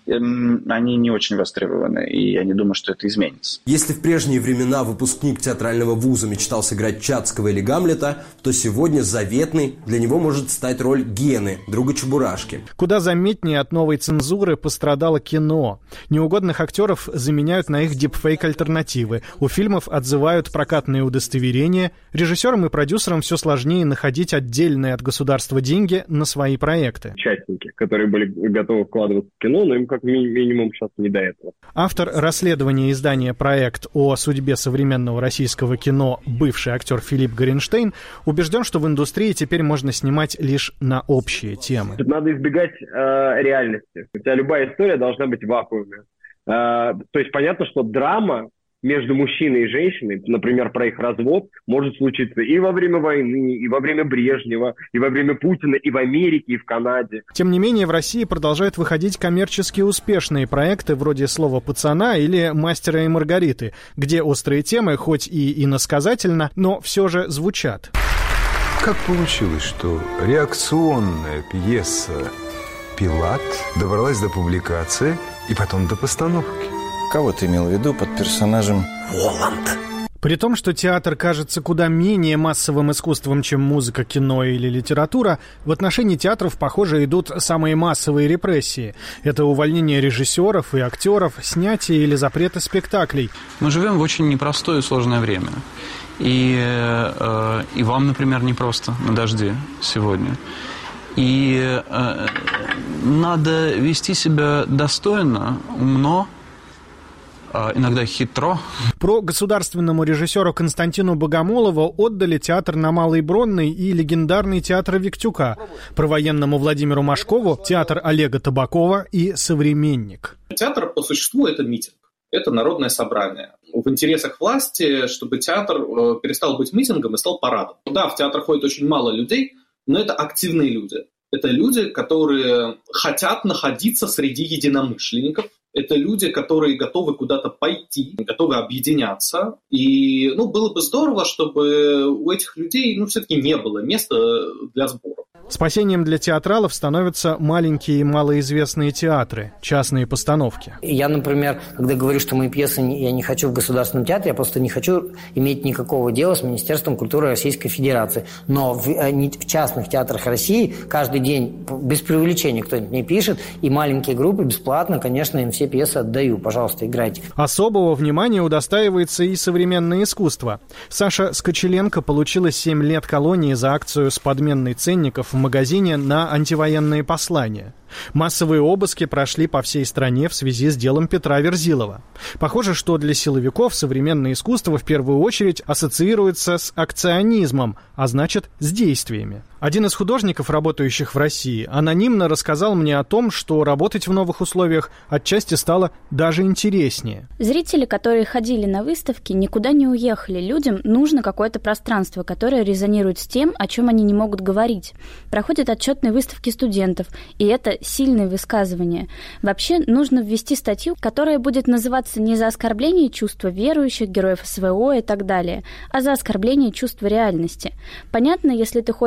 Они не очень востребованы, и я не думаю, что это изменится. Если в прежние времена выпускник театрального вуза мечтал сыграть Чацкого или Гамлета, то сегодня заветной для него может стать роль Гены, друга Чебурашки. Куда заметнее от новой цензуры пострадало кино. Неугодных актеров заменяют на их дипфейк-альтернативы. У фильмов отзывают прокатные удостоверения. Режиссерам и продюсерам все сложнее находить отдельные от государства деньги на свои проекты. Участники, которые были готовы вкладываться в кино, но им как минимум сейчас не до этого. Автор расследования издания «Проект» о судьбе современного российского кино, бывший актер Филипп Горенштейн, убежден, что в индустрии теперь можно снимать лишь на общие темы. Надо избегать реальности. У тебя любая история должна быть в вакууме. То есть понятно, что драма между мужчиной и женщиной, например, про их развод, может случиться и во время войны, и во время Брежнева, и во время Путина, и в Америке, и в Канаде. Тем не менее, в России продолжают выходить коммерчески успешные проекты вроде «Слово пацана» или «Мастера и Маргариты», где острые темы, хоть и иносказательно, но все же звучат. Как получилось, что реакционная пьеса «Пилат» добралась до публикации и потом до постановки? Кого ты имел в виду под персонажем Воланд? При том, что театр кажется куда менее массовым искусством, чем музыка, кино или литература, в отношении театров, похоже, идут самые массовые репрессии. Это увольнение режиссеров и актеров, снятие или запреты спектаклей. Мы живем в очень непростое и сложное время. И вам, например, непросто на дожде сегодня. И надо вести себя достойно, умно, иногда хитро. Про государственному режиссеру Константину Богомолову отдали театр на Малой Бронной и легендарный театр Виктюка, про военному Владимиру Машкову театр Олега Табакова и «Современник». Театр по существу это митинг, это народное собрание. В интересах власти, чтобы театр перестал быть митингом и стал парадом. Да, в театр ходит очень мало людей, но это активные люди. Это люди, которые хотят находиться среди единомышленников. Это люди, которые готовы куда-то пойти, готовы объединяться. И было бы здорово, чтобы у этих людей все-таки не было места для сбора. Спасением для театралов становятся маленькие и малоизвестные театры, частные постановки. Я, например, когда говорю, что мои пьесы я не хочу в Государственном театре, я просто не хочу иметь никакого дела с Министерством культуры Российской Федерации. Но в частных театрах России каждый день, без преувеличения, кто-нибудь мне пишет, и маленькие группы бесплатно, конечно, им все пьесы отдаю. Пожалуйста, играйте. Особого внимания удостаивается и современное искусство. Саша Скочеленко получила 7 лет колонии за акцию с подменной ценников в магазине на антивоенные послания. Массовые обыски прошли по всей стране в связи с делом Петра Верзилова. Похоже, что для силовиков современное искусство в первую очередь ассоциируется с акционизмом, а значит, с действиями. Один из художников, работающих в России, анонимно рассказал мне о том, что работать в новых условиях отчасти стало даже интереснее. Зрители, которые ходили на выставки, никуда не уехали. Людям нужно какое-то пространство, которое резонирует с тем, о чем они не могут говорить. Проходят отчетные выставки студентов, и это сильные высказывания. Вообще нужно ввести статью, которая будет называться не за оскорбление чувства верующих, героев СВО и так далее, а за оскорбление чувства реальности. Понятно, если ты хочешь выставить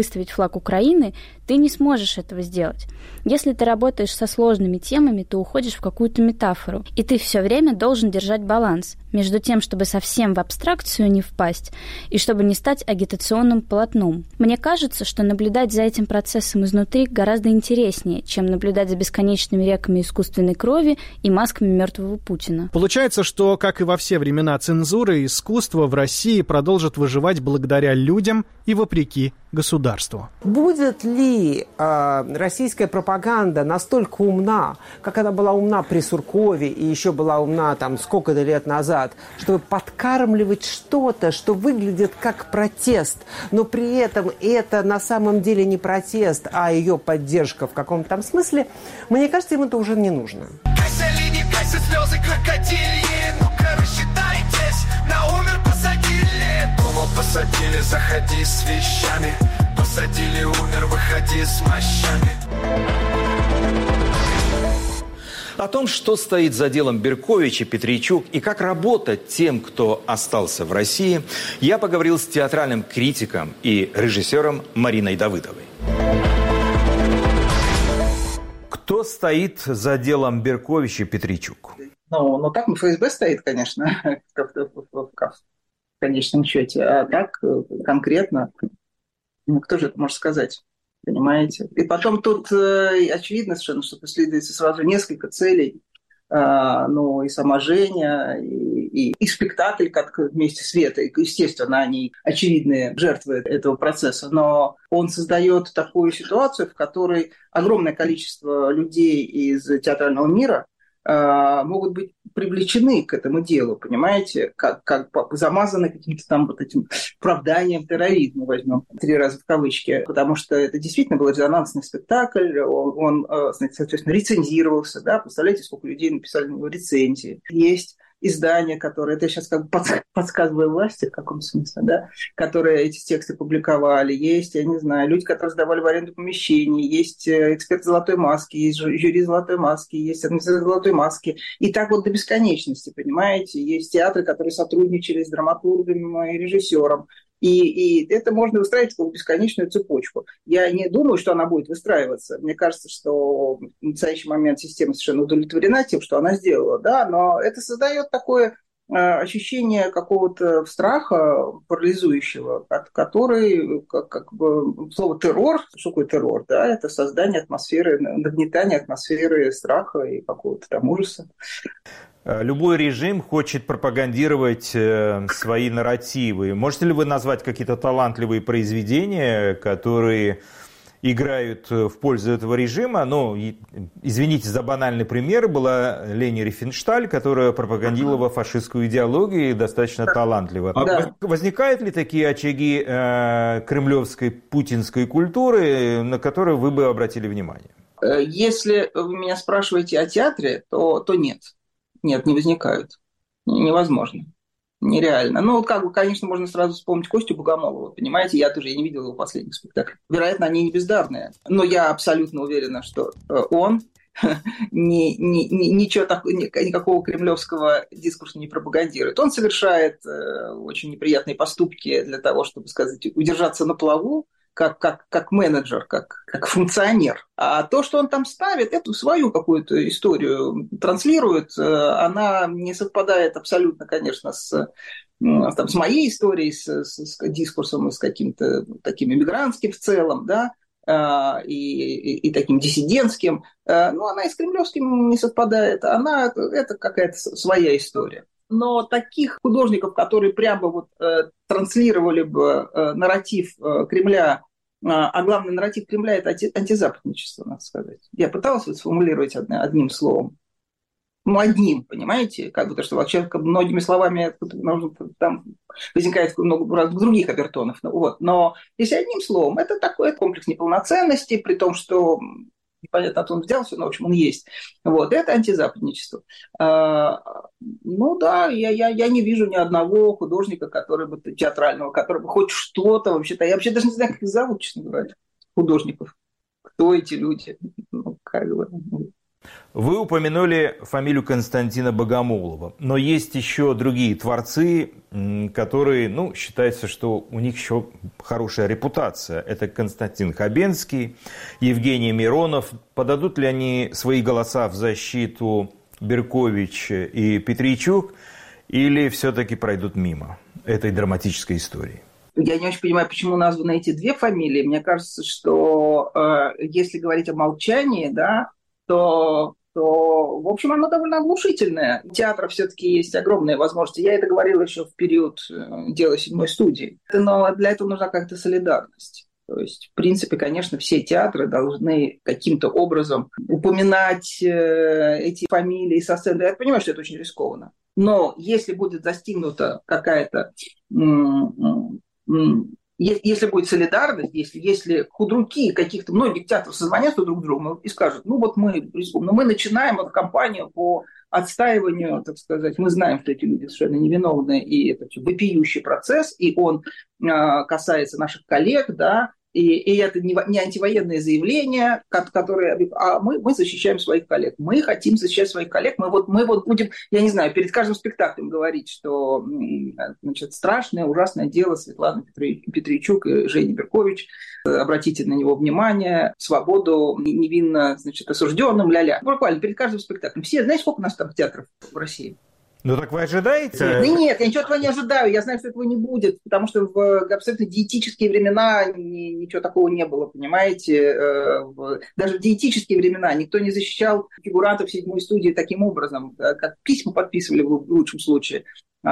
выставить флаг Украины, ты не сможешь этого сделать. Если ты работаешь со сложными темами, ты уходишь в какую-то метафору, и ты все время должен держать баланс между тем, чтобы совсем в абстракцию не впасть, и чтобы не стать агитационным полотном. Мне кажется, что наблюдать за этим процессом изнутри гораздо интереснее, чем наблюдать за бесконечными реками искусственной крови и масками мертвого Путина. Получается, что, как и во все времена цензуры, искусство в России продолжит выживать благодаря людям и вопреки государству. Будет ли российская пропаганда настолько умна, как она была умна при Суркове и еще была умна там сколько-то лет назад, чтобы подкармливать что-то, что выглядит как протест, но при этом это на самом деле не протест, а ее поддержка в каком-то там смысле, мне кажется, им это уже не нужно. Кайся, лини, кайся, слезы крокодильи, ну-ка рассчитайтесь, на умер посадили, думал посадили, заходи с вещами, посадили, умер, выходи с мощами. О том, что стоит за делом Беркович и Петричук и как работать тем, кто остался в России, я поговорил с театральным критиком и режиссером Мариной Давыдовой. Кто стоит за делом Беркович и Петричук? Ну так ФСБ стоит, конечно, в конечном счете. А так конкретно, кто же это может сказать? Понимаете? И потом тут очевидно совершенно, что преследуется сразу несколько целей. И сама Женя, и спектакль как вместе с Светой. Естественно, они очевидные жертвы этого процесса. Но он создает такую ситуацию, в которой огромное количество людей из театрального мира могут быть привлечены к этому делу, понимаете, как замазаны каким-то там вот этим оправданием терроризма, возьмем 3 раза в кавычки, потому что это действительно был резонансный спектакль, он соответственно, рецензировался, да, представляете, сколько людей написали на него рецензии. Есть издания, которые, это я сейчас как бы подсказываю власти в каком смысле, да, которые эти тексты публиковали, есть, я не знаю, люди, которые сдавали в аренду помещений, есть эксперт «Золотой маски», есть жюри «Золотой маски», есть администрация «Золотой маски», и так вот до бесконечности, понимаете, есть театры, которые сотрудничали с драматургом и режиссером, и это можно выстраивать как бесконечную цепочку. Я не думаю, что она будет выстраиваться. Мне кажется, что в настоящий момент система совершенно удовлетворена тем, что она сделала, да, но это создает такое ощущение какого-то страха парализующего, который, как бы, слово «террор», что такое террор, да, это создание атмосферы, нагнетание атмосферы страха и какого-то там ужаса. Любой режим хочет пропагандировать свои нарративы. Можете ли вы назвать какие-то талантливые произведения, которые играют в пользу этого режима? Ну, извините за банальный пример, была Лени Рифеншталь, которая пропагандировала фашистскую идеологию достаточно талантливо. Да. Возникают ли такие очаги кремлевской, путинской культуры, на которые вы бы обратили внимание? Если вы меня спрашиваете о театре, то нет. Нет, не возникают. Невозможно. Нереально. Ну, как бы, конечно, можно сразу вспомнить Костю Богомолова, понимаете? Я не видел его последних спектаклей. Вероятно, они не бездарные. Но я абсолютно уверена, что он никакого кремлевского дискурса не пропагандирует. Он совершает очень неприятные поступки для того, чтобы, сказать, удержаться на плаву, как менеджер, как функционер. А то, что он там ставит, эту свою какую-то историю транслирует, она не совпадает абсолютно, конечно, с моей историей, с дискурсом и с каким-то таким иммигрантским в целом, да, и таким диссидентским. Но она и с кремлевским не совпадает. Это какая-то своя история. Но таких художников, которые прямо вот транслировали бы нарратив Кремля, а главный нарратив Кремля – это антизападничество, надо сказать. Я пыталась сформулировать одним словом. Ну, одним, понимаете? Как бы то, что вообще многими словами там возникает много разных других обертонов. Вот. Но если одним словом, это такой комплекс неполноценности, при том, что непонятно, откуда он взялся, но, в общем, он есть. Вот, это антизападничество. Ну да, я не вижу ни одного художника, театрального, который бы хоть что-то вообще-то... Я вообще даже не знаю, как их зовут, честно говоря, художников. Кто эти люди? Ну, как бы... Вы упомянули фамилию Константина Богомолова, но есть еще другие творцы, которые, считается, что у них еще хорошая репутация. Это Константин Хабенский, Евгений Миронов. Подадут ли они свои голоса в защиту Беркович и Петричук, или все-таки пройдут мимо этой драматической истории? Я не очень понимаю, почему названы эти две фамилии. Мне кажется, что если говорить о молчании, да, то, в общем, оно довольно оглушительное. У театра все-таки есть огромные возможности. Я это говорила еще в период дела 7-й студии. Но для этого нужна как-то солидарность. То есть, в принципе, конечно, все театры должны каким-то образом упоминать эти фамилии со сцены. Я понимаю, что это очень рискованно. Но если будет достигнута какая-то... Если будет солидарность, если худруки каких-то многих театров созвонятся друг к другу и скажут, мы начинаем эту кампанию по отстаиванию, так сказать, мы знаем, что эти люди совершенно невиновны, и это вопиющий процесс, и он касается наших коллег, да, и это не антивоенные заявления, которые... А мы защищаем своих коллег. Мы хотим защищать своих коллег. Мы будем, я не знаю, перед каждым спектаклем говорить, что страшное, ужасное дело Светланы Петричук и Жени Беркович. Обратите на него внимание. Свободу невинно, осужденным, ля-ля. Буквально перед каждым спектаклем. Все, знаете, сколько у нас там театров в России? Так вы ожидаете? Нет, я ничего этого не ожидаю. Я знаю, что этого не будет, потому что в абсолютно диетические времена ничего такого не было, понимаете? Даже в диетические времена никто не защищал фигурантов 7-й студии таким образом, как письма подписывали в лучшем случае.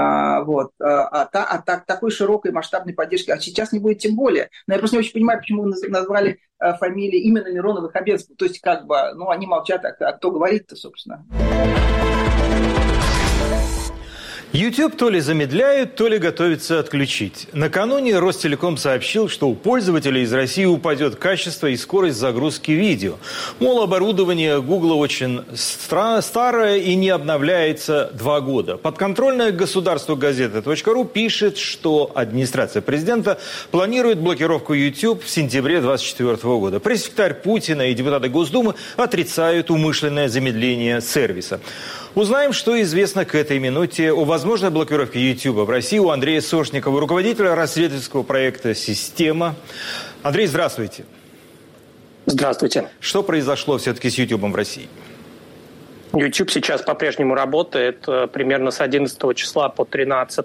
Такой широкой масштабной поддержки. А сейчас не будет тем более. Но я просто не очень понимаю, почему вы назвали фамилии именно Миронова и Хабенского. То есть, они молчат, а кто говорит-то, собственно? YouTube то ли замедляют, то ли готовится отключить. Накануне Ростелеком сообщил, что у пользователей из России упадет качество и скорость загрузки видео. Мол, оборудование Google очень старое и не обновляется 2 года. Подконтрольная государству газета.ру пишет, что администрация президента планирует блокировку YouTube в сентябре 2024 года. Пресс-секретарь Путина и депутаты Госдумы отрицают умышленное замедление сервиса. Узнаем, что известно к этой минуте о возможной блокировке YouTube в России у Андрея Сошникова, руководителя расследовательского проекта «Система». Андрей, здравствуйте. Здравствуйте. Что произошло все-таки с YouTube в России? YouTube сейчас по-прежнему работает примерно с 11 числа по 13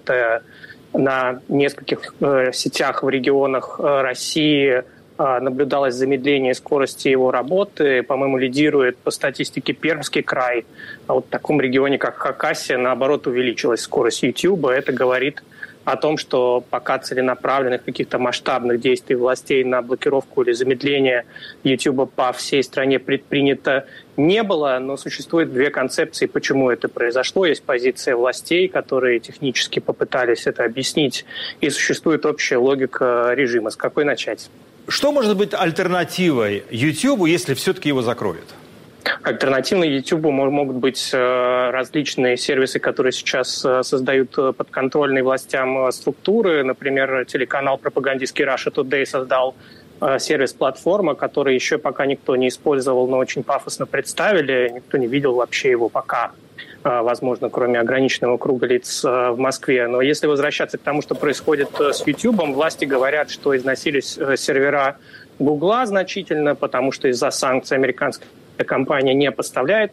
на нескольких сетях в регионах России. Наблюдалось замедление скорости его работы. По-моему, лидирует по статистике Пермский край. А вот в таком регионе, как Хакасия, наоборот, увеличилась скорость YouTube. Это говорит о том, что пока целенаправленных каких-то масштабных действий властей на блокировку или замедление YouTube по всей стране предпринято не было, но существует 2 концепции, почему это произошло. Есть позиция властей, которые технически попытались это объяснить, и существует общая логика режима. С какой начать? Что может быть альтернативой YouTube, если все-таки его закроют? Альтернативой YouTube могут быть различные сервисы, которые сейчас создают подконтрольные властям структуры. Например, телеканал пропагандистский Russia Today создал сервис-платформа, который еще пока никто не использовал, но очень пафосно представили. Никто не видел вообще его пока, возможно, кроме ограниченного круга лиц в Москве. Но если возвращаться к тому, что происходит с YouTube, власти говорят, что износились сервера Гугла значительно, потому что из-за санкций американская компания не поставляет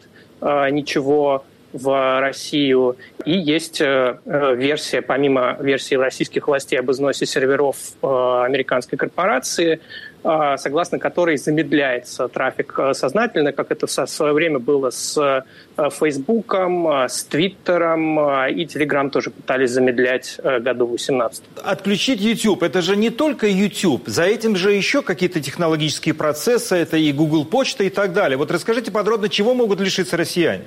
ничего в Россию. И есть версия, помимо версии российских властей об износе серверов американской корпорации, согласно которой замедляется трафик сознательно, как это в свое время было с Фейсбуком, с Твиттером, и Телеграм тоже пытались замедлять году в 2018. Отключить YouTube – это же не только YouTube. За этим же еще какие-то технологические процессы, это и Google Почта и так далее. Вот расскажите подробно, чего могут лишиться россияне?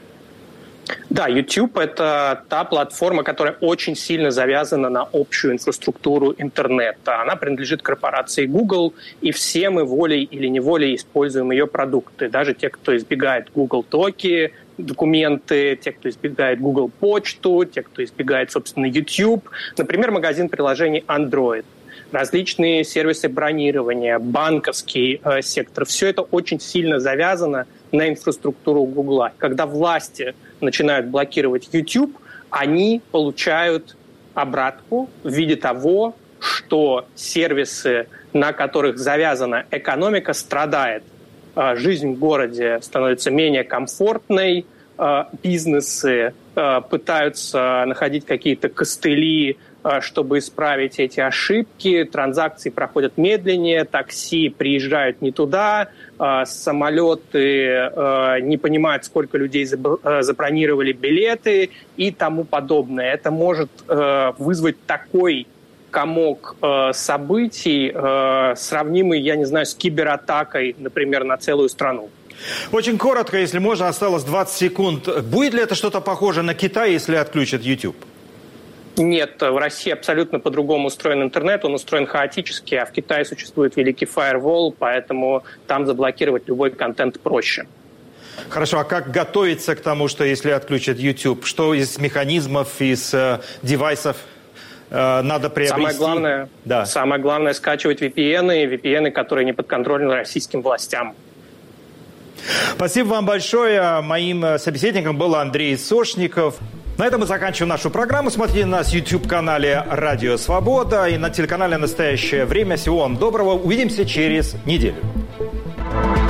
Да, YouTube – это та платформа, которая очень сильно завязана на общую инфраструктуру интернета. Она принадлежит корпорации Google, и все мы волей или неволей используем ее продукты. Даже те, кто избегает Google Токи, документы, те, кто избегает Google Почту, те, кто избегает, собственно, YouTube. Например, магазин приложений Android. Различные сервисы бронирования, банковский сектор. Все это очень сильно завязано на инфраструктуру Гугла. Когда власти начинают блокировать YouTube, они получают обратку в виде того, что сервисы, на которых завязана экономика, страдает. Жизнь в городе становится менее комфортной, бизнесы пытаются находить какие-то костыли, чтобы исправить эти ошибки, транзакции проходят медленнее, такси приезжают не туда, самолеты не понимают, сколько людей забронировали билеты и тому подобное. Это может вызвать такой комок событий, сравнимый, я не знаю, с кибератакой, например, на целую страну. Очень коротко, если можно, осталось 20 секунд. Будет ли это что-то похоже на Китай, если отключат YouTube? Нет, в России абсолютно по-другому устроен интернет, он устроен хаотически, а в Китае существует великий фаервол, поэтому там заблокировать любой контент проще. Хорошо, а как готовиться к тому, что если отключат YouTube? Что из механизмов, из девайсов надо приобрести? Самое главное скачивать VPN, которые не подконтрольны российским властям. Спасибо вам большое. Моим собеседником был Андрей Сошников. На этом мы заканчиваем нашу программу. Смотрите нас в YouTube-канале «Радио Свобода» и на телеканале «Настоящее время». Всего вам доброго. Увидимся через неделю.